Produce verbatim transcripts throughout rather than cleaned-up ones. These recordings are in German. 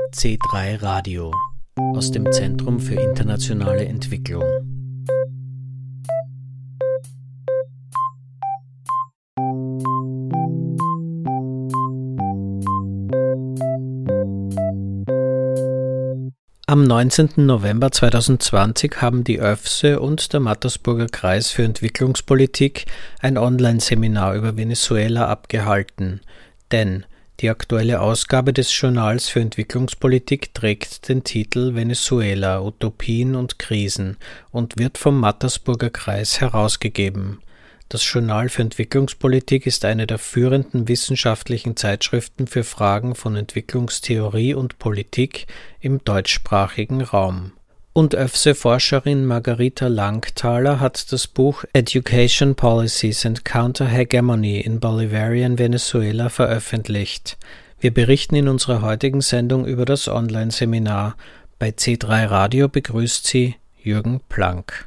C drei Radio aus dem Zentrum für internationale Entwicklung. Am neunzehnten November zweitausendzwanzig haben die ÖFSE und der Mattersburger Kreis für Entwicklungspolitik ein Online-Seminar über Venezuela abgehalten, denn die aktuelle Ausgabe des Journals für Entwicklungspolitik trägt den Titel Venezuela, Utopien und Krisen und wird vom Mattersburger Kreis herausgegeben. Das Journal für Entwicklungspolitik ist eine der führenden wissenschaftlichen Zeitschriften für Fragen von Entwicklungstheorie und Politik im deutschsprachigen Raum. Und ÖFSE-Forscherin Margarita Langthaler hat das Buch Education Policies and Counter-Hegemony in Bolivarian Venezuela veröffentlicht. Wir berichten in unserer heutigen Sendung über das Online-Seminar. Bei C drei Radio begrüßt Sie Jürgen Planck.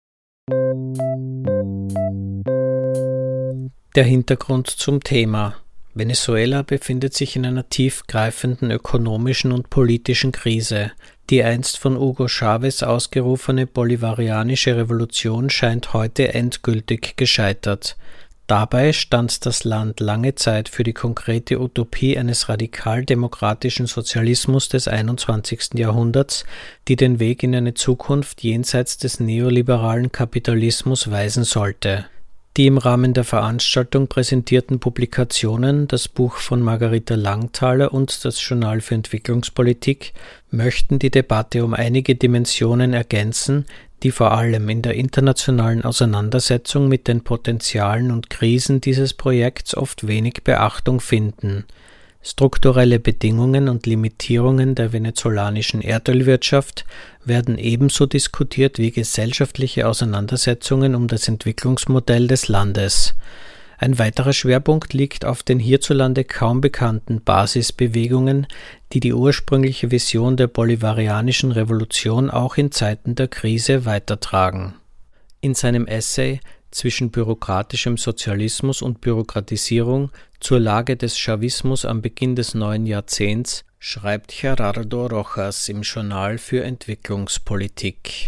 Der Hintergrund zum Thema. Venezuela befindet sich in einer tiefgreifenden ökonomischen und politischen Krise. Die einst von Hugo Chávez ausgerufene bolivarianische Revolution scheint heute endgültig gescheitert. Dabei stand das Land lange Zeit für die konkrete Utopie eines radikal-demokratischen Sozialismus des einundzwanzigsten Jahrhunderts, die den Weg in eine Zukunft jenseits des neoliberalen Kapitalismus weisen sollte. Die im Rahmen der Veranstaltung präsentierten Publikationen, das Buch von Margarita Langthaler und das Journal für Entwicklungspolitik, möchten die Debatte um einige Dimensionen ergänzen, die vor allem in der internationalen Auseinandersetzung mit den Potenzialen und Krisen dieses Projekts oft wenig Beachtung finden. Strukturelle Bedingungen und Limitierungen der venezolanischen Erdölwirtschaft werden ebenso diskutiert wie gesellschaftliche Auseinandersetzungen um das Entwicklungsmodell des Landes. Ein weiterer Schwerpunkt liegt auf den hierzulande kaum bekannten Basisbewegungen, die die ursprüngliche Vision der bolivarianischen Revolution auch in Zeiten der Krise weitertragen. In seinem Essay Zwischen bürokratischem Sozialismus und Bürokratisierung zur Lage des Chavismus am Beginn des neuen Jahrzehnts schreibt Gerardo Rojas im Journal für Entwicklungspolitik.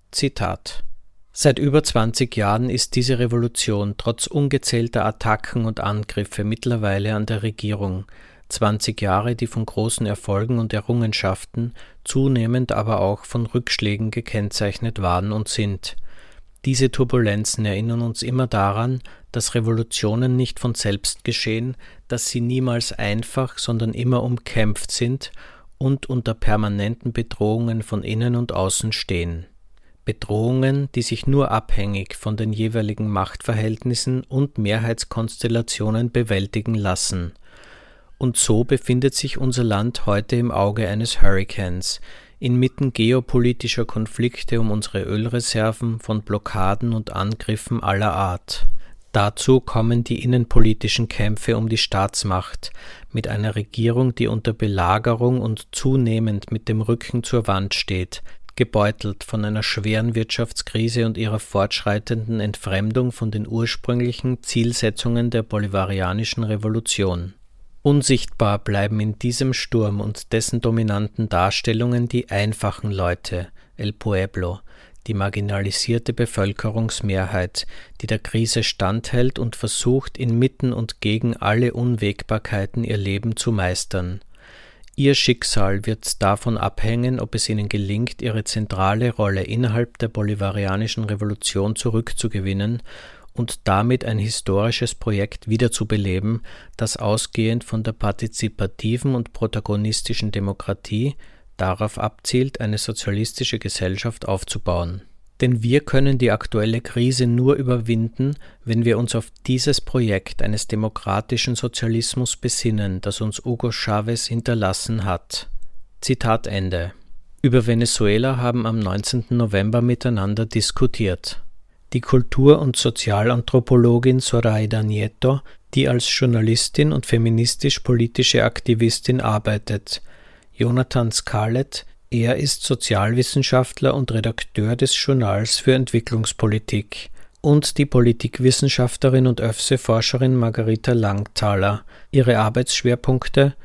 Zitat: Seit über zwanzig Jahren ist diese Revolution trotz ungezählter Attacken und Angriffe mittlerweile an der Regierung. zwanzig Jahre, die von großen Erfolgen und Errungenschaften, zunehmend aber auch von Rückschlägen gekennzeichnet waren und sind. Diese Turbulenzen erinnern uns immer daran, dass Revolutionen nicht von selbst geschehen, dass sie niemals einfach, sondern immer umkämpft sind und unter permanenten Bedrohungen von innen und außen stehen. Bedrohungen, die sich nur abhängig von den jeweiligen Machtverhältnissen und Mehrheitskonstellationen bewältigen lassen. Und so befindet sich unser Land heute im Auge eines Hurrikans, inmitten geopolitischer Konflikte um unsere Ölreserven, von Blockaden und Angriffen aller Art. Dazu kommen die innenpolitischen Kämpfe um die Staatsmacht, mit einer Regierung, die unter Belagerung und zunehmend mit dem Rücken zur Wand steht, gebeutelt von einer schweren Wirtschaftskrise und ihrer fortschreitenden Entfremdung von den ursprünglichen Zielsetzungen der bolivarianischen Revolution. Unsichtbar bleiben in diesem Sturm und dessen dominanten Darstellungen die einfachen Leute, El Pueblo, die marginalisierte Bevölkerungsmehrheit, die der Krise standhält und versucht, inmitten und gegen alle Unwägbarkeiten ihr Leben zu meistern. Ihr Schicksal wird davon abhängen, ob es ihnen gelingt, ihre zentrale Rolle innerhalb der bolivarianischen Revolution zurückzugewinnen und damit ein historisches Projekt wiederzubeleben, das ausgehend von der partizipativen und protagonistischen Demokratie darauf abzielt, eine sozialistische Gesellschaft aufzubauen. Denn wir können die aktuelle Krise nur überwinden, wenn wir uns auf dieses Projekt eines demokratischen Sozialismus besinnen, das uns Hugo Chávez hinterlassen hat. Zitat Ende. Über Venezuela haben am neunzehnten November miteinander diskutiert die Kultur- und Sozialanthropologin Zoraida Nieto, die als Journalistin und feministisch-politische Aktivistin arbeitet, Jonathan Scarlett, er ist Sozialwissenschaftler und Redakteur des Journals für Entwicklungspolitik, und die Politikwissenschaftlerin und ÖFSE-Forscherin Margarita Langthaler. Ihre Arbeitsschwerpunkte: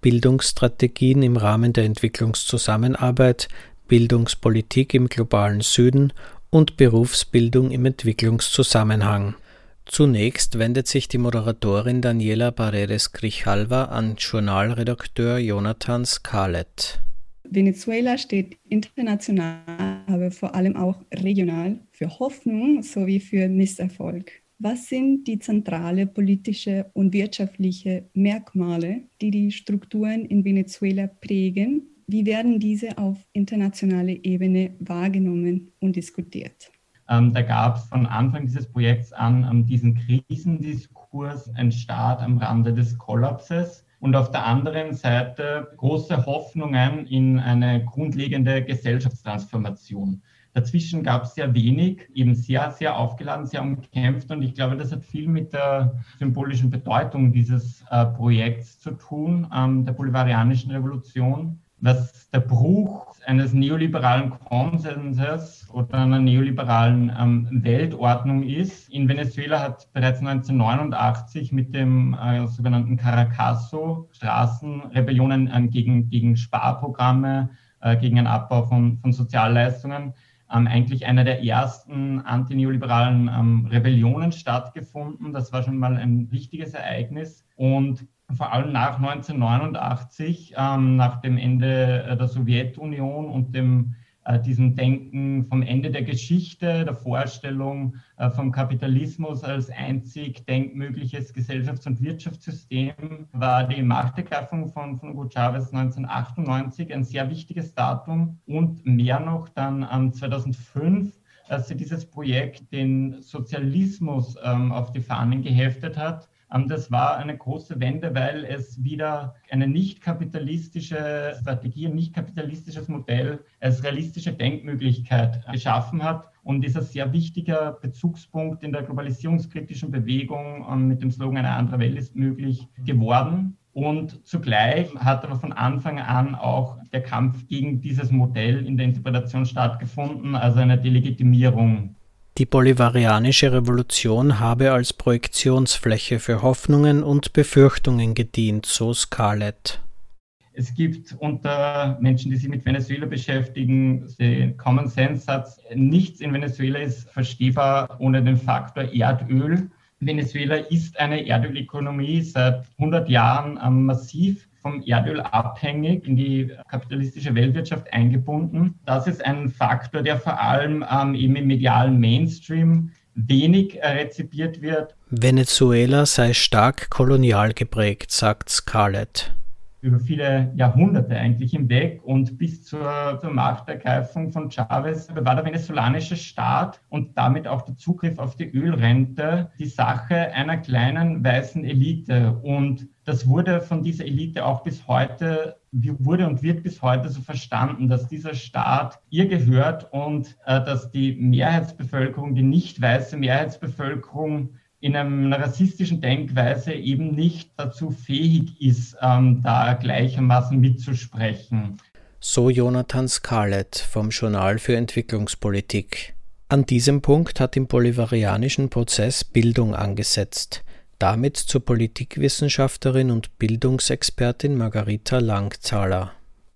Bildungsstrategien im Rahmen der Entwicklungszusammenarbeit, Bildungspolitik im globalen Süden und Berufsbildung im Entwicklungszusammenhang. Zunächst wendet sich die Moderatorin Daniela Paredes Grijalva an Journalredakteur Jonathan Scarlett. Venezuela steht international, aber vor allem auch regional für Hoffnung sowie für Misserfolg. Was sind die zentralen politische und wirtschaftliche Merkmale, die die Strukturen in Venezuela prägen? Wie werden diese auf internationaler Ebene wahrgenommen und diskutiert? Ähm, da gab es von Anfang dieses Projekts an ähm, diesen Krisendiskurs, ein Staat am Rande des Kollapses und auf der anderen Seite große Hoffnungen in eine grundlegende Gesellschaftstransformation. Dazwischen gab es sehr wenig, eben sehr, sehr aufgeladen, sehr umkämpft und ich glaube, das hat viel mit der symbolischen Bedeutung dieses äh, Projekts zu tun, ähm, der bolivarianischen Revolution. Was der Bruch eines neoliberalen Konsenses oder einer neoliberalen ähm, Weltordnung ist. In Venezuela hat bereits neunzehnhundertneunundachtzig mit dem äh, sogenannten Caracazo Straßenrebellionen ähm, gegen, gegen Sparprogramme, äh, gegen einen Abbau von, von Sozialleistungen ähm, eigentlich eine der ersten antineoliberalen ähm, Rebellionen stattgefunden. Das war schon mal ein wichtiges Ereignis und vor allem nach neunzehnhundertneunundachtzig, ähm, nach dem Ende der Sowjetunion und dem, äh, diesem Denken vom Ende der Geschichte, der Vorstellung äh, vom Kapitalismus als einzig denkmögliches Gesellschafts- und Wirtschaftssystem, war die Machtergreifung von, von Hugo Chávez neunzehnhundertachtundneunzig ein sehr wichtiges Datum und mehr noch dann ähm, zweitausendfünf, als sie dieses Projekt den Sozialismus ähm, auf die Fahnen geheftet hat. Das war eine große Wende, weil es wieder eine nicht kapitalistische Strategie, ein nicht kapitalistisches Modell als realistische Denkmöglichkeit geschaffen hat und ist ein sehr wichtiger Bezugspunkt in der globalisierungskritischen Bewegung mit dem Slogan "Eine andere Welt ist möglich" geworden. Und zugleich hat aber von Anfang an auch der Kampf gegen dieses Modell in der Interpretation stattgefunden, also eine Delegitimierung. Die bolivarianische Revolution habe als Projektionsfläche für Hoffnungen und Befürchtungen gedient, so Scarlett. Es gibt unter Menschen, die sich mit Venezuela beschäftigen, den Common Sense-Satz, nichts in Venezuela ist verstehbar ohne den Faktor Erdöl. Venezuela ist eine Erdölökonomie, seit hundert Jahren ähm, massiv vom Erdöl abhängig, in die kapitalistische Weltwirtschaft eingebunden. Das ist ein Faktor, der vor allem ähm, eben im medialen Mainstream wenig äh, rezipiert wird. Venezuela sei stark kolonial geprägt, sagt Scarlett. Über viele Jahrhunderte eigentlich hinweg und bis zur, zur Machtergreifung von Chávez war der venezolanische Staat und damit auch der Zugriff auf die Ölrente die Sache einer kleinen weißen Elite. Und das wurde von dieser Elite auch bis heute, wurde und wird bis heute so verstanden, dass dieser Staat ihr gehört und äh, dass die Mehrheitsbevölkerung, die nicht weiße Mehrheitsbevölkerung, in einer rassistischen Denkweise eben nicht dazu fähig ist, ähm, da gleichermaßen mitzusprechen. So Jonathan Scarlett vom Journal für Entwicklungspolitik. An diesem Punkt hat im bolivarianischen Prozess Bildung angesetzt. Damit zur Politikwissenschaftlerin und Bildungsexpertin Margarita Langzahler.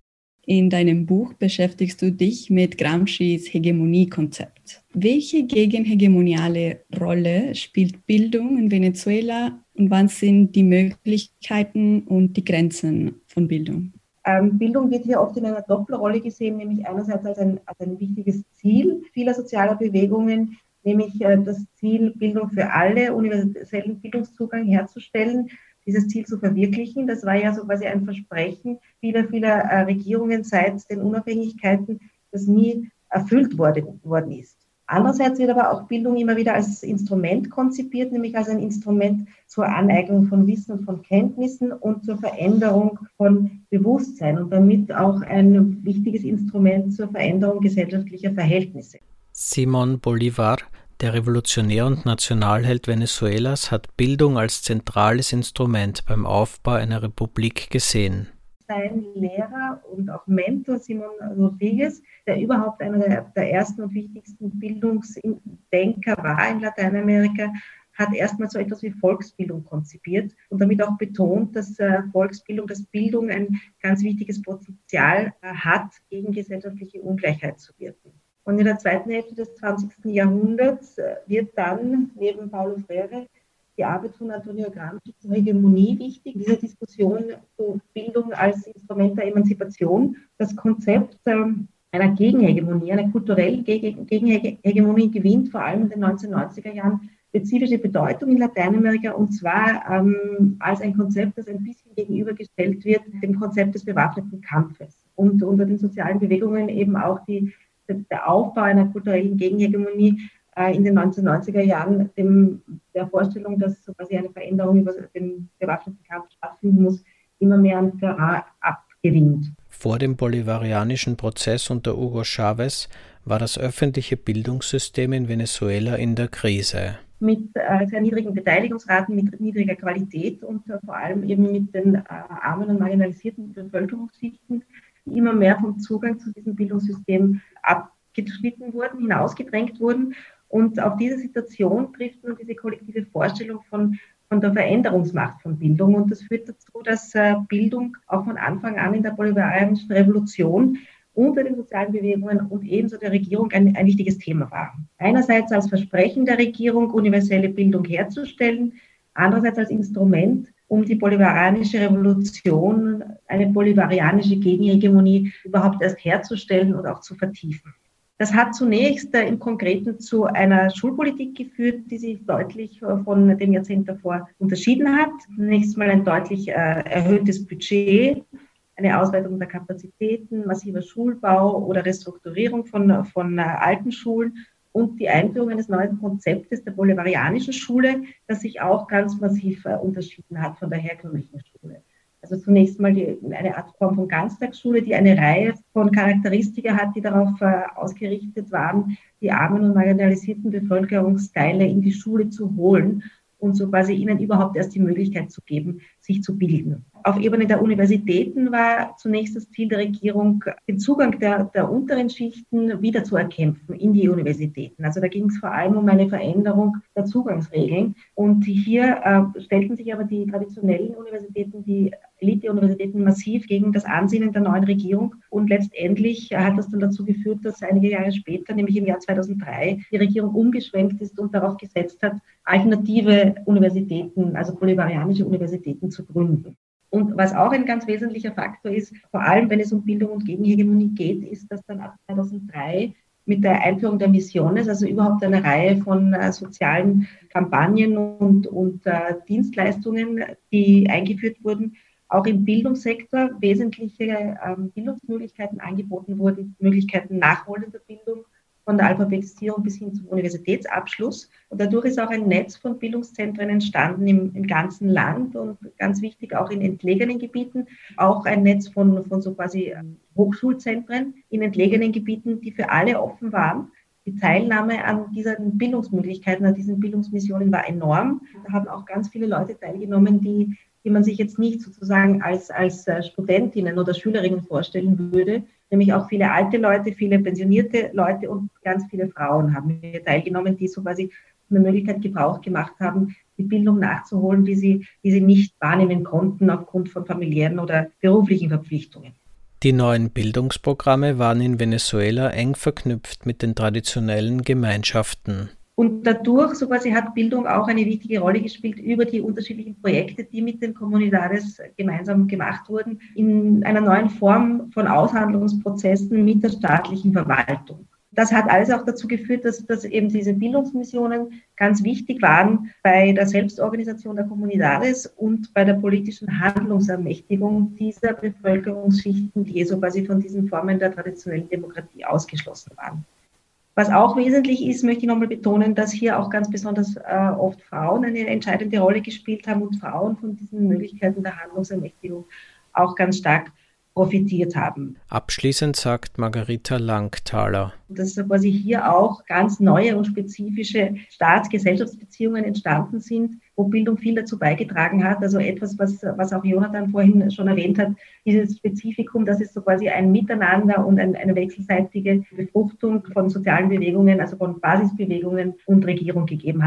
In deinem Buch beschäftigst du dich mit Gramscis Hegemoniekonzept. Welche gegenhegemoniale Rolle spielt Bildung in Venezuela und was sind die Möglichkeiten und die Grenzen von Bildung? Ähm, Bildung wird hier oft in einer Doppelrolle gesehen, nämlich einerseits als ein, als ein wichtiges Ziel vieler sozialer Bewegungen, nämlich äh, das Ziel, Bildung für alle, universellen Bildungszugang herzustellen, dieses Ziel zu verwirklichen. Das war ja so quasi ein Versprechen vieler, vieler äh, Regierungen seit den Unabhängigkeiten, das nie erfüllt worden, worden ist. Andererseits wird aber auch Bildung immer wieder als Instrument konzipiert, nämlich als ein Instrument zur Aneignung von Wissen und von Kenntnissen und zur Veränderung von Bewusstsein und damit auch ein wichtiges Instrument zur Veränderung gesellschaftlicher Verhältnisse. Simón Bolívar, der Revolutionär und Nationalheld Venezuelas, hat Bildung als zentrales Instrument beim Aufbau einer Republik gesehen. Sein Lehrer und auch Mentor Simón Rodríguez, der überhaupt einer der, der ersten und wichtigsten Bildungsdenker war in Lateinamerika, hat erstmal so etwas wie Volksbildung konzipiert und damit auch betont, dass äh, Volksbildung, dass Bildung ein ganz wichtiges Potenzial äh, hat, gegen gesellschaftliche Ungleichheit zu wirken. Und in der zweiten Hälfte des zwanzigsten Jahrhunderts äh, wird dann neben Paulo Freire die Arbeit von Antonio Gramsci zur Hegemonie wichtig, diese Diskussion zu Bildung als Instrument der Emanzipation, das Konzept ähm, einer Gegenhegemonie, einer kulturellen Gegenhegemonie gewinnt vor allem in den neunzehnhundertneunziger Jahren spezifische Bedeutung in Lateinamerika, und zwar ähm, als ein Konzept, das ein bisschen gegenübergestellt wird dem Konzept des bewaffneten Kampfes. Und unter den sozialen Bewegungen eben auch die, der Aufbau einer kulturellen Gegenhegemonie äh, in den neunzehnhundertneunziger Jahren dem, der Vorstellung, dass so quasi eine Veränderung über den bewaffneten Kampf stattfinden muss, immer mehr an Terrain abgewinnt. Vor dem bolivarianischen Prozess unter Hugo Chávez war das öffentliche Bildungssystem in Venezuela in der Krise. Mit äh, sehr niedrigen Beteiligungsraten, mit niedriger Qualität und äh, vor allem eben mit den äh, armen und marginalisierten Bevölkerungsschichten, die immer mehr vom Zugang zu diesem Bildungssystem abgeschnitten wurden, hinausgedrängt wurden. Und auf diese Situation trifft nun diese kollektive Vorstellung von von der Veränderungsmacht von Bildung. Und das führt dazu, dass äh, Bildung auch von Anfang an in der bolivarianischen Revolution unter den sozialen Bewegungen und ebenso der Regierung ein, ein wichtiges Thema war. Einerseits als Versprechen der Regierung, universelle Bildung herzustellen, andererseits als Instrument, um die bolivarianische Revolution, eine bolivarianische Gegenhegemonie überhaupt erst herzustellen und auch zu vertiefen. Das hat zunächst äh, im Konkreten zu einer Schulpolitik geführt, die sich deutlich äh, von dem Jahrzehnt davor unterschieden hat. Zunächst mal ein deutlich äh, erhöhtes Budget, eine Ausweitung der Kapazitäten, massiver Schulbau oder Restrukturierung von, von äh, alten Schulen und die Einführung eines neuen Konzeptes der bolivarianischen Schule, das sich auch ganz massiv äh, unterschieden hat von der herkömmlichen Schule. Also zunächst mal die, eine Art Form von Ganztagsschule, die eine Reihe von Charakteristika hat, die darauf äh, ausgerichtet waren, die armen und marginalisierten Bevölkerungsteile in die Schule zu holen und so quasi ihnen überhaupt erst die Möglichkeit zu geben, sich zu bilden. Auf Ebene der Universitäten war zunächst das Ziel der Regierung, den Zugang der, der unteren Schichten wieder zu erkämpfen in die Universitäten. Also da ging es vor allem um eine Veränderung der Zugangsregeln. Und hier äh, stellten sich aber die traditionellen Universitäten, die Elite-Universitäten massiv gegen das Ansinnen der neuen Regierung. Und letztendlich hat das dann dazu geführt, dass einige Jahre später, nämlich im Jahr zweitausenddrei, die Regierung umgeschwenkt ist und darauf gesetzt hat, alternative Universitäten, also bolivarianische Universitäten zu gründen. Und was auch ein ganz wesentlicher Faktor ist, vor allem wenn es um Bildung und Gegenhegemonie geht, ist, dass dann ab zweitausenddrei mit der Einführung der Missiones, also überhaupt eine Reihe von äh, sozialen Kampagnen und, und äh, Dienstleistungen, die eingeführt wurden, auch im Bildungssektor wesentliche ähm, Bildungsmöglichkeiten angeboten wurden, Möglichkeiten nachholender Bildung, von der Alphabetisierung bis hin zum Universitätsabschluss. Und dadurch ist auch ein Netz von Bildungszentren entstanden im, im ganzen Land und ganz wichtig auch in entlegenen Gebieten, auch ein Netz von, von so quasi Hochschulzentren in entlegenen Gebieten, die für alle offen waren. Die Teilnahme an diesen Bildungsmöglichkeiten, an diesen Bildungsmissionen war enorm. Da haben auch ganz viele Leute teilgenommen, die, die man sich jetzt nicht sozusagen als, als Studentinnen oder Schülerinnen vorstellen würde, nämlich auch viele alte Leute, viele pensionierte Leute und ganz viele Frauen haben hier teilgenommen, die so quasi von der Möglichkeit Gebrauch gemacht haben, die Bildung nachzuholen, die sie, die sie nicht wahrnehmen konnten aufgrund von familiären oder beruflichen Verpflichtungen. Die neuen Bildungsprogramme waren in Venezuela eng verknüpft mit den traditionellen Gemeinschaften. Und dadurch so quasi hat Bildung auch eine wichtige Rolle gespielt über die unterschiedlichen Projekte, die mit den Comunidades gemeinsam gemacht wurden, in einer neuen Form von Aushandlungsprozessen mit der staatlichen Verwaltung. Das hat alles auch dazu geführt, dass, dass eben diese Bildungsmissionen ganz wichtig waren bei der Selbstorganisation der Comunidades und bei der politischen Handlungsermächtigung dieser Bevölkerungsschichten, die so quasi von diesen Formen der traditionellen Demokratie ausgeschlossen waren. Was auch wesentlich ist, möchte ich nochmal betonen, dass hier auch ganz besonders äh, oft Frauen eine entscheidende Rolle gespielt haben und Frauen von diesen Möglichkeiten der Handlungsermächtigung auch ganz stark profitiert haben. Abschließend sagt Margarita Langthaler, dass quasi hier auch ganz neue und spezifische Staats-Gesellschaftsbeziehungen entstanden sind, wo Bildung viel dazu beigetragen hat. Also etwas, was, was auch Jonathan vorhin schon erwähnt hat, dieses Spezifikum, dass es so quasi ein Miteinander und ein, eine wechselseitige Befruchtung von sozialen Bewegungen, also von Basisbewegungen und Regierung gegeben hat.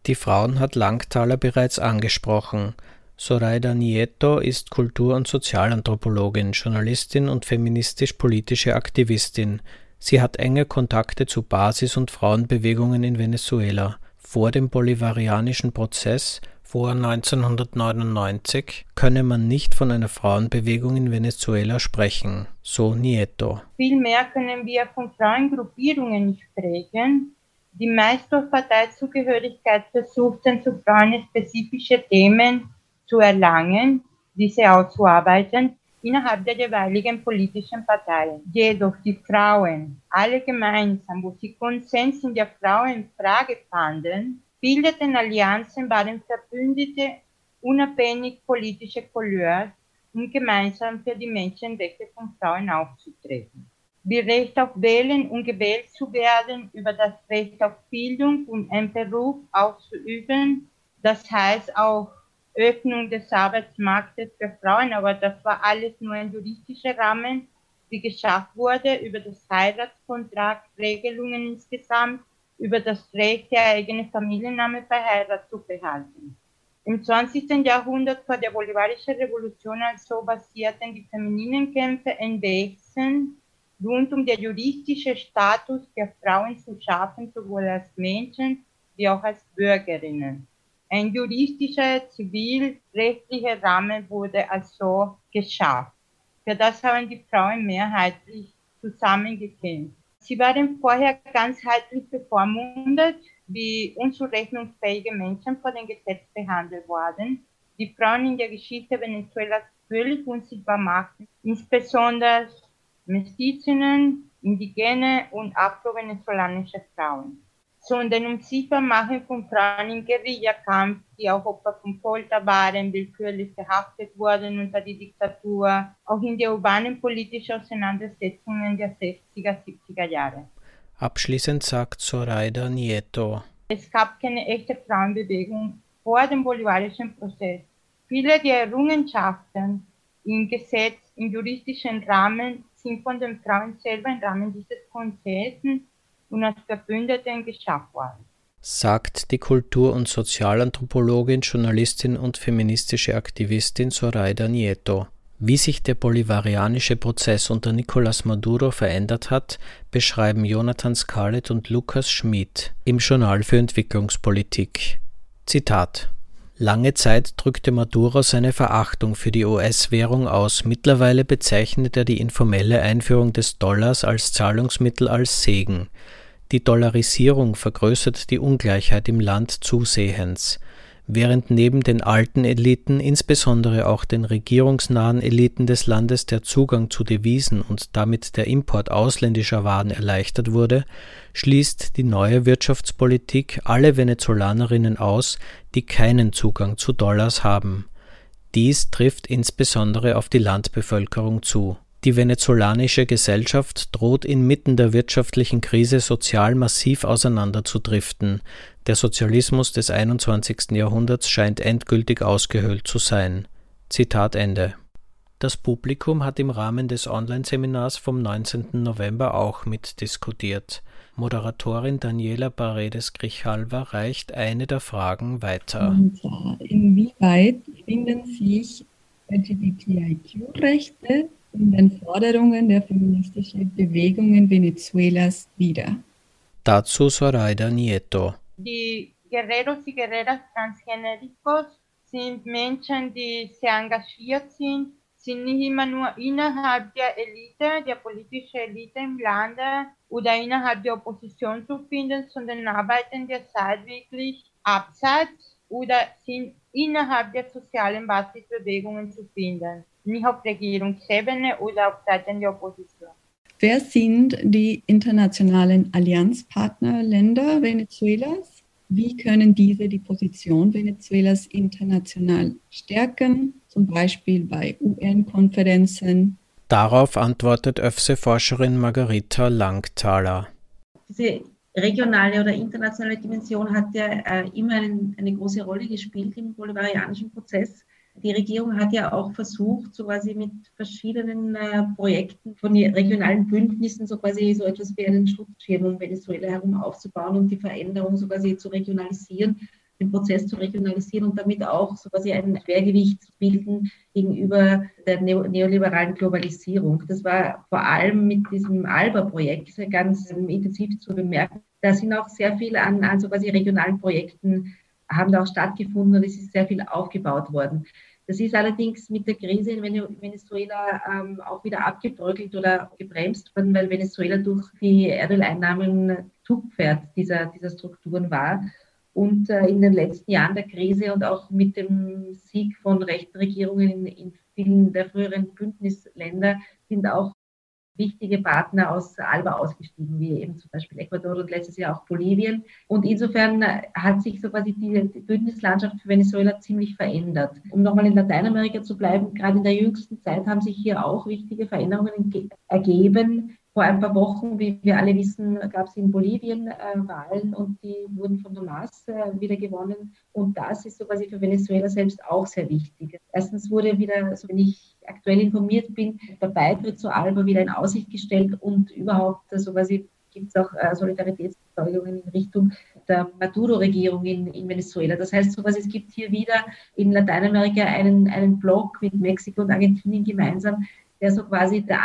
Die Frauen hat Langthaler bereits angesprochen. Zoraida Nieto ist Kultur- und Sozialanthropologin, Journalistin und feministisch-politische Aktivistin. Sie hat enge Kontakte zu Basis- und Frauenbewegungen in Venezuela. Vor dem bolivarianischen Prozess, vor neunzehnhundertneunundneunzig, könne man nicht von einer Frauenbewegung in Venezuela sprechen, so Nieto. Vielmehr können wir von Frauengruppierungen sprechen, die meist durch Parteizugehörigkeit versuchten, zu frauenspezifische Themen zu erlangen, diese auszuarbeiten, innerhalb der jeweiligen politischen Parteien. Jedoch die Frauen, alle gemeinsam, wo sie Konsens in der Frauenfrage fanden, bildeten Allianzen, waren Verbündete unabhängig politischer Couleur, um gemeinsam für die Menschenrechte von Frauen aufzutreten. Wie Recht auf Wählen und gewählt zu werden, über das Recht auf Bildung und einen Beruf auszuüben, das heißt auch Öffnung des Arbeitsmarktes für Frauen, aber das war alles nur ein juristischer Rahmen, wie geschafft wurde, über das Heiratskontrakt, Regelungen insgesamt, über das Recht, der eigene Familienname verheiratet zu behalten. Im zwanzigsten Jahrhundert vor der bolivarischen Revolution also basierten die femininen Kämpfe in Wechseln rund um den juristischen Status der Frauen zu schaffen, sowohl als Menschen wie auch als Bürgerinnen. Ein juristischer, zivilrechtlicher Rahmen wurde also geschaffen. Für das haben die Frauen mehrheitlich zusammengekämpft. Sie waren vorher ganzheitlich bevormundet, wie unzurechnungsfähige Menschen vor dem Gesetz behandelt worden, die Frauen in der Geschichte Venezuelas völlig unsichtbar machten, insbesondere Mestizinnen, indigene und afro-venezolanische Frauen. Sondern um Sichtbarmachen von Frauen im Guerillakampf, die auch Opfer von Folter waren, willkürlich verhaftet wurden unter die Diktatur, auch in der urbanen politischen Auseinandersetzungen der sechziger, siebziger Jahre. Abschließend sagt Zoraida Nieto: Es gab keine echte Frauenbewegung vor dem bolivarischen Prozess. Viele der Errungenschaften im Gesetz, im juristischen Rahmen sind von den Frauen selber im Rahmen dieses Prozesses und als Verbündeten geschafft worden. Sagt die Kultur- und Sozialanthropologin, Journalistin und feministische Aktivistin Zoraida Nieto. Wie sich der bolivarianische Prozess unter Nicolás Maduro verändert hat, beschreiben Jonathan Scarlett und Lukas Schmid im Journal für Entwicklungspolitik. Zitat: Lange Zeit drückte Maduro seine Verachtung für die U S-Währung aus. Mittlerweile bezeichnet er die informelle Einführung des Dollars als Zahlungsmittel als Segen. Die Dollarisierung vergrößert die Ungleichheit im Land zusehends. Während neben den alten Eliten, insbesondere auch den regierungsnahen Eliten des Landes, der Zugang zu Devisen und damit der Import ausländischer Waren erleichtert wurde, schließt die neue Wirtschaftspolitik alle Venezolanerinnen aus, die keinen Zugang zu Dollars haben. Dies trifft insbesondere auf die Landbevölkerung zu. Die venezolanische Gesellschaft droht inmitten der wirtschaftlichen Krise sozial massiv auseinanderzudriften. Der Sozialismus des einundzwanzigsten Jahrhunderts scheint endgültig ausgehöhlt zu sein. Zitat Ende. Das Publikum hat im Rahmen des Online-Seminars vom neunzehnten November auch mitdiskutiert. Moderatorin Daniela Paredes-Grijalva reicht eine der Fragen weiter. Und zwar, inwieweit finden sich L G B T I Q-Rechte in den Forderungen der feministischen Bewegungen Venezuelas wieder? Dazu Zoraida Nieto. Die Guerreros y Guerreras Transgenéricos sind Menschen, die sehr engagiert sind, sind nicht immer nur innerhalb der Elite, der politischen Elite im Lande oder innerhalb der Opposition zu finden, sondern arbeiten derzeit wirklich abseits oder sind innerhalb der sozialen Basisbewegungen zu finden, nicht auf Regierungsebene oder auf Seiten der Opposition. Wer sind die internationalen Allianzpartnerländer Venezuelas? Wie können diese die Position Venezuelas international stärken, zum Beispiel bei U N-Konferenzen? Darauf antwortet Ö F S E-Forscherin Margarita Langthaler. Diese regionale oder internationale Dimension hat ja äh, immer ein, eine große Rolle gespielt im bolivarianischen Prozess. Die Regierung hat ja auch versucht, so quasi mit verschiedenen äh, Projekten von regionalen Bündnissen so quasi so etwas wie einen Schutzschirm um Venezuela herum aufzubauen und die Veränderung so quasi zu regionalisieren. den Prozess zu regionalisieren und damit auch so quasi ein Schwergewicht zu bilden gegenüber der neoliberalen Globalisierung. Das war vor allem mit diesem ALBA-Projekt ganz intensiv zu bemerken. Da sind auch sehr viele an, an so quasi regionalen Projekten haben da auch stattgefunden und es ist sehr viel aufgebaut worden. Das ist allerdings mit der Krise in Venezuela ähm, auch wieder abgebröckelt oder gebremst worden, weil Venezuela durch die Erdöleinnahmen Zugpferd dieser, dieser Strukturen war. Und äh, in den letzten Jahren der Krise und auch mit dem Sieg von rechten Regierungen in, in vielen der früheren Bündnisländer sind auch wichtige Partner aus ALBA ausgestiegen, wie eben zum Beispiel Ecuador und letztes Jahr auch Bolivien. Und insofern hat sich so quasi die, die Bündnislandschaft für Venezuela ziemlich verändert. Um nochmal in Lateinamerika zu bleiben, gerade in der jüngsten Zeit haben sich hier auch wichtige Veränderungen ergeben. Vor ein paar Wochen, wie wir alle wissen, gab es in Bolivien äh, Wahlen und die wurden von Hamas äh, wieder gewonnen. Und das ist so quasi für Venezuela selbst auch sehr wichtig. Erstens wurde wieder, also wenn ich aktuell informiert bin, der Beitritt zu ALBA wieder in Aussicht gestellt und überhaupt so quasi gibt es auch äh, Solidaritätsbezeugungen in Richtung der Maduro-Regierung in, in Venezuela. Das heißt, so quasi, es gibt hier wieder in Lateinamerika einen, einen Block mit Mexiko und Argentinien gemeinsam, der so quasi der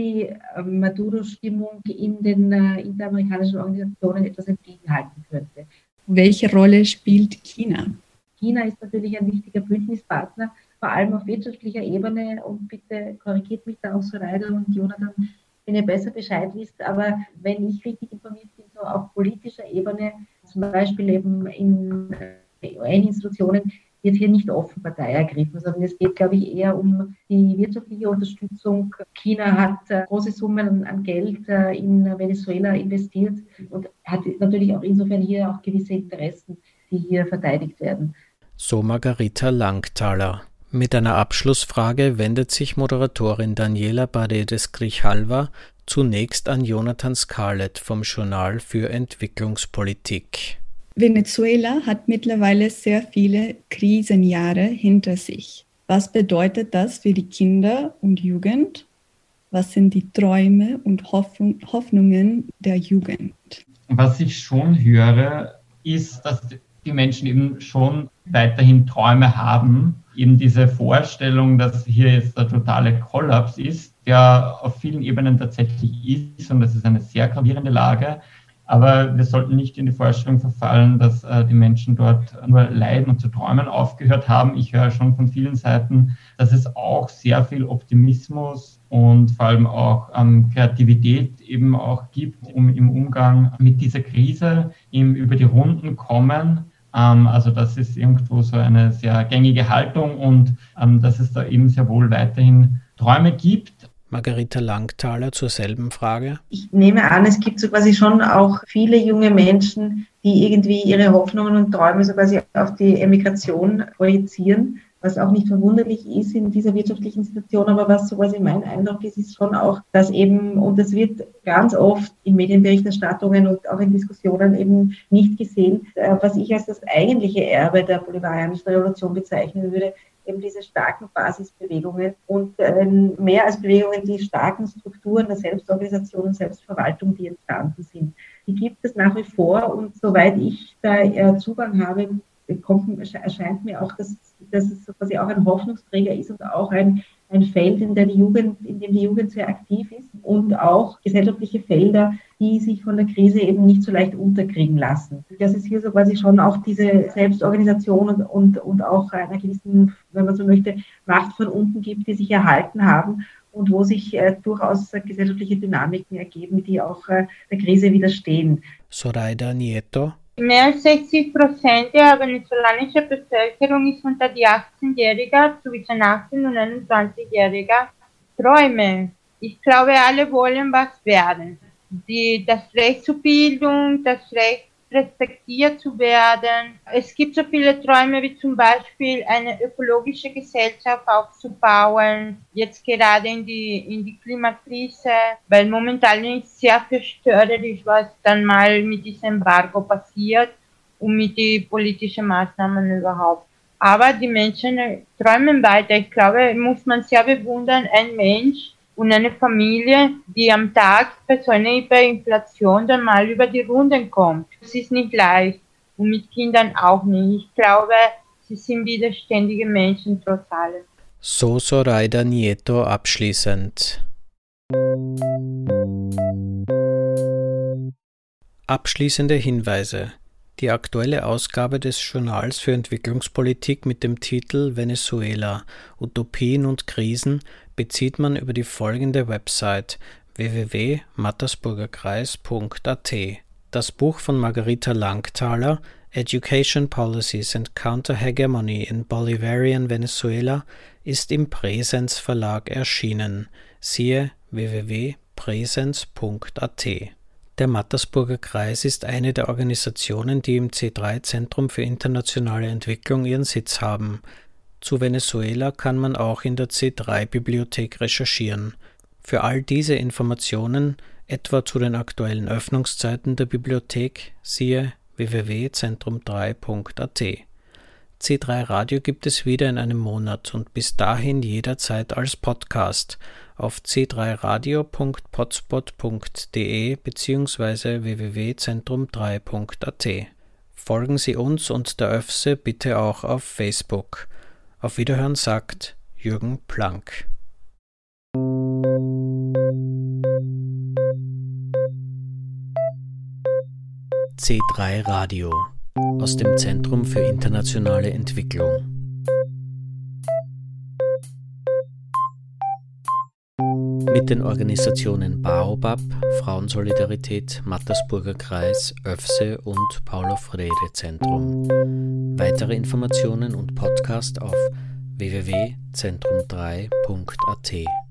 Anti-Maduro-Stimmung in den äh, interamerikanischen Organisationen etwas entgegenhalten könnte. Welche Rolle spielt China? China ist natürlich ein wichtiger Bündnispartner, vor allem auf wirtschaftlicher Ebene. Und bitte korrigiert mich da auch Soraya und Jonathan, wenn ihr besser Bescheid wisst. Aber wenn ich richtig informiert bin, so auf politischer Ebene, zum Beispiel eben in U N-Institutionen, wird hier nicht offen Partei ergriffen, sondern es geht, glaube ich, eher um die wirtschaftliche Unterstützung. China hat äh, große Summen an Geld äh, in Venezuela investiert und hat natürlich auch insofern hier auch gewisse Interessen, die hier verteidigt werden. So Margarita Langthaler. Mit einer Abschlussfrage wendet sich Moderatorin Daniela Paredes-Grijalva zunächst an Jonathan Scarlett vom Journal für Entwicklungspolitik. Venezuela hat mittlerweile sehr viele Krisenjahre hinter sich. Was bedeutet das für die Kinder und Jugend? Was sind die Träume und Hoffnungen der Jugend? Was ich schon höre, ist, dass die Menschen eben schon weiterhin Träume haben. Eben diese Vorstellung, dass hier jetzt der totale Kollaps ist, der auf vielen Ebenen tatsächlich ist, und das ist eine sehr gravierende Lage. Aber wir sollten nicht in die Vorstellung verfallen, dass äh, die Menschen dort nur leiden und zu träumen aufgehört haben. Ich höre schon von vielen Seiten, dass es auch sehr viel Optimismus und vor allem auch ähm, Kreativität eben auch gibt, um im Umgang mit dieser Krise eben über die Runden kommen. Ähm, also das ist irgendwo so eine sehr gängige Haltung und ähm, dass es da eben sehr wohl weiterhin Träume gibt. Margarita Langthaler zur selben Frage. Ich nehme an, es gibt so quasi schon auch viele junge Menschen, die irgendwie ihre Hoffnungen und Träume so quasi auf die Emigration projizieren, was auch nicht verwunderlich ist in dieser wirtschaftlichen Situation, aber was so quasi mein Eindruck ist, ist schon auch, dass eben, und das wird ganz oft in Medienberichterstattungen und auch in Diskussionen eben nicht gesehen, was ich als das eigentliche Erbe der bolivarianischen Revolution bezeichnen würde, eben diese starken Basisbewegungen und äh, mehr als Bewegungen, die starken Strukturen der Selbstorganisation und Selbstverwaltung, die entstanden sind. Die gibt es nach wie vor und soweit ich da äh, Zugang habe, kommt, erscheint mir auch, dass, dass es quasi auch ein Hoffnungsträger ist und auch ein, ein Feld, in, der die Jugend, in dem die Jugend sehr aktiv ist und auch gesellschaftliche Felder, die sich von der Krise eben nicht so leicht unterkriegen lassen. Dass es hier so quasi schon auch diese Selbstorganisation und, und, und auch einer gewissen, wenn man so möchte, Macht von unten gibt, die sich erhalten haben und wo sich äh, durchaus äh, gesellschaftliche Dynamiken ergeben, die auch äh, der Krise widerstehen. Soraya Nieto. Mehr als sechzig Prozent der venezolanischen Bevölkerung ist unter die achtzehnjähriger, zwischen achtzehn und einundzwanzigjähriger. Träume. Ich glaube, alle wollen was werden. Die, das Recht zur Bildung, das Recht, respektiert zu werden. Es gibt so viele Träume, wie zum Beispiel eine ökologische Gesellschaft aufzubauen, jetzt gerade in die, in die Klimakrise, weil momentan ist sehr verstörerisch, was dann mal mit diesem Embargo passiert und mit den politischen Maßnahmen überhaupt. Aber die Menschen träumen weiter. Ich glaube, muss man sehr bewundern, ein Mensch und eine Familie, die am Tag bei so einer Hyperinflation dann mal über die Runden kommt. Es ist nicht leicht. und mit Kindern auch nicht. Ich glaube, sie sind widerständige Menschen trotz allem. So Zoraida Nieto abschließend. Abschließende Hinweise. Die aktuelle Ausgabe des Journals für Entwicklungspolitik mit dem Titel Venezuela, Utopien und Krisen bezieht man über die folgende Website w w w punkt mattersburgerkreis punkt a t. Das Buch von Margarita Langthaler, Education Policies and Counter-Hegemony in Bolivarian Venezuela, ist im Praesens Verlag erschienen. Siehe w w w punkt praesens punkt a t. Der Mattersburger Kreis ist eine der Organisationen, die im C drei Zentrum für internationale Entwicklung ihren Sitz haben. Zu Venezuela kann man auch in der C drei Bibliothek recherchieren. Für all diese Informationen, etwa zu den aktuellen Öffnungszeiten der Bibliothek, siehe w w w punkt zentrum drei punkt a t. C drei Radio gibt es wieder in einem Monat und bis dahin jederzeit als Podcast auf c drei radio punkt potspot punkt de bzw. w w w punkt zentrum drei punkt a t. Folgen Sie uns und der ÖFSE bitte auch auf Facebook. Auf Wiederhören sagt Jürgen Planck. C drei Radio aus dem Zentrum für internationale Entwicklung. Mit den Organisationen Baobab, Frauensolidarität, Mattersburger Kreis, ÖFSE und Paulo Freire Zentrum. Weitere Informationen und Podcast auf w w w punkt zentrum drei punkt a t.